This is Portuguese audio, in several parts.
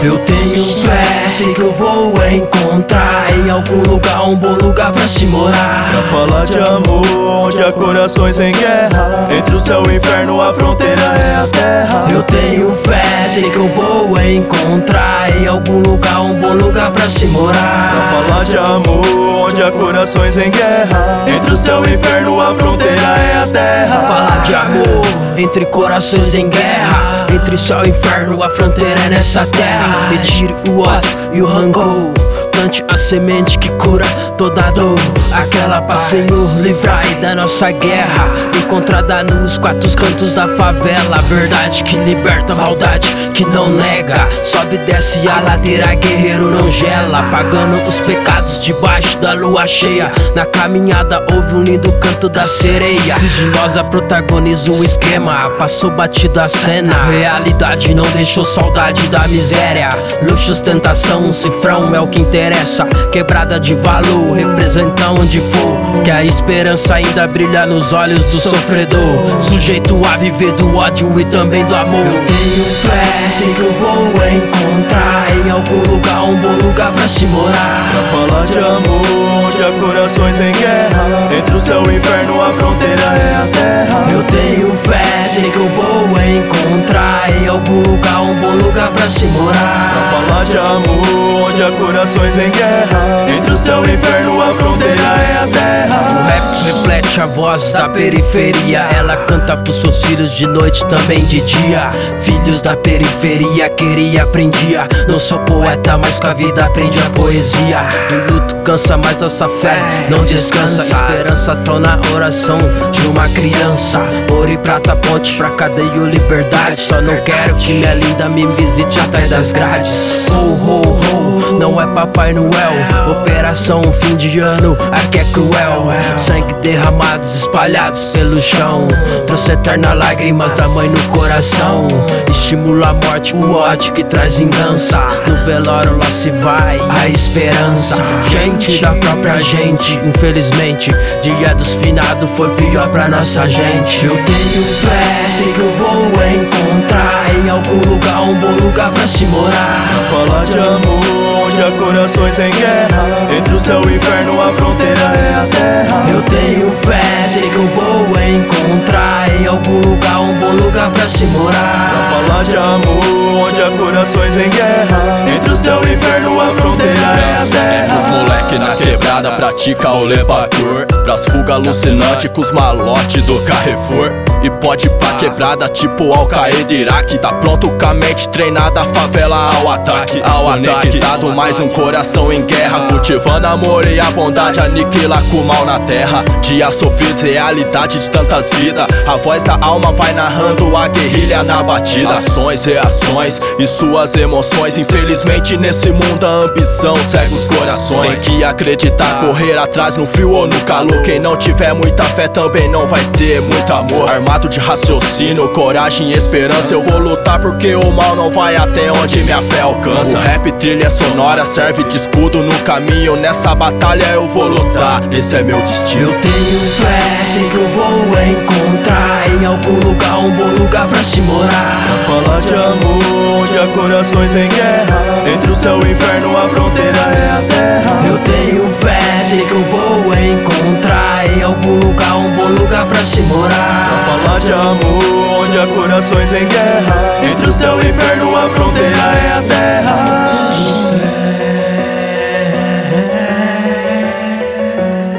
Eu tenho fé, sei que eu vou encontrar em algum lugar, um bom lugar pra se morar. Pra falar de amor, onde há corações em guerra, entre o céu e o inferno a fronteira é a terra. Eu tenho fé, sei que eu vou encontrar em algum lugar, um bom lugar pra se morar. Pra falar de amor, onde há corações em guerra, entre o céu e o inferno a fronteira é a terra. Falar de amor, entre corações em guerra, entre céu e inferno a fronteira é nessa terra. Retire o ódio e o rancor, plante a semente que cura toda dor. Aquela pra Senhor livrai da nossa guerra, encontrada nos quatro cantos da favela. Verdade que liberta, maldade que não nega. Sobe e desce a ladeira, guerreiro não gela. Pagando os pecados debaixo da lua cheia. Na caminhada houve um lindo canto da sereia. Sigilosa protagoniza o esquema, passou batido a cena. Realidade não deixou saudade da miséria. Luxo, ostentação, cifrão é o que interessa. Quebrada de valor, representa onde for, que a esperança ainda brilha nos olhos do sofredor. Sujeito a viver do ódio e também do amor. Eu tenho fé, sei que eu vou encontrar em algum lugar, um bom lugar pra se morar. Pra falar de amor, onde há corações em guerra, entre o céu e o inferno a fronteira é a terra. Eu tenho fé, sei que eu vou encontrar em algum lugar, um bom lugar pra se morar. Pra falar de amor, onde há corações em guerra, entre o céu e o inferno a fronteira é a terra. O rap reflete a voz da periferia. Ela canta pros seus filhos de noite, também de dia. Filhos da periferia, queria, aprendia. Não sou poeta, mas com a vida aprendi a poesia. O luto cansa, mas nossa fé não descansa. Esperança torna a oração de uma criança. Ouro e prata, ponte pra cadeia ou liberdade. Só não quero que minha linda me visite atrás das grades. Ho, ho, ho, não é Papai Noel. Operação fim de ano, aqui é cruel. Sangue derramados, espalhados pelo chão. Trouxe eternas lágrimas da mãe no coração. Estimula a morte, o ódio que traz vingança. No velório lá se vai a esperança. Gente da própria gente, infelizmente. Dia dos finados foi pior pra nossa gente. Eu tenho fé, sei que eu vou encontrar em algum lugar, um bom lugar pra se morar. Pra falar de amor, onde há corações em guerra, entre o céu e o inferno a fronteira é a terra. Eu tenho fé, sei que eu vou encontrar em algum lugar, um bom lugar pra se morar. Pra falar de amor, onde há corações em guerra, entre o céu e o inferno a fronteira é a terra. Os moleque na quebrada pratica o levator, pras fuga alucinante com os malote do Carrefour. E pode ir pra quebrada tipo Al-Qaeda Iraque. Tá pronto com a mente treinada, favela ao ataque. Conectado, mais um coração em guerra, cultivando amor e a bondade, aniquila com o mal na terra. Dias sofridos, realidade de tantas vidas. A voz da alma vai narrando a guerrilha na batida. Ações, reações e suas emoções. Infelizmente nesse mundo a ambição cega os corações. Tem que acreditar, correr atrás no frio ou no calor. Quem não tiver muita fé também não vai ter muito amor. Armado de raciocínio, coragem e esperança, eu vou lutar porque o mal não vai até onde minha fé alcança. O rap trilha sonora serve de escudo no caminho. Nessa batalha eu vou lutar, esse é meu destino. Eu tenho fé, sei que eu vou encontrar em algum lugar, um bom lugar pra se morar. Pra falar de amor, onde há corações em guerra, entre o céu e o inferno a fronteira é a terra. Eu tenho fé, sei que eu vou encontrar em algum lugar, um bom lugar pra se morar. Pra falar de amor, onde há corações em guerra, entre o céu e o inferno a fronteira é a terra.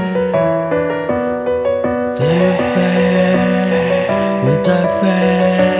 Ter fé, muita fé.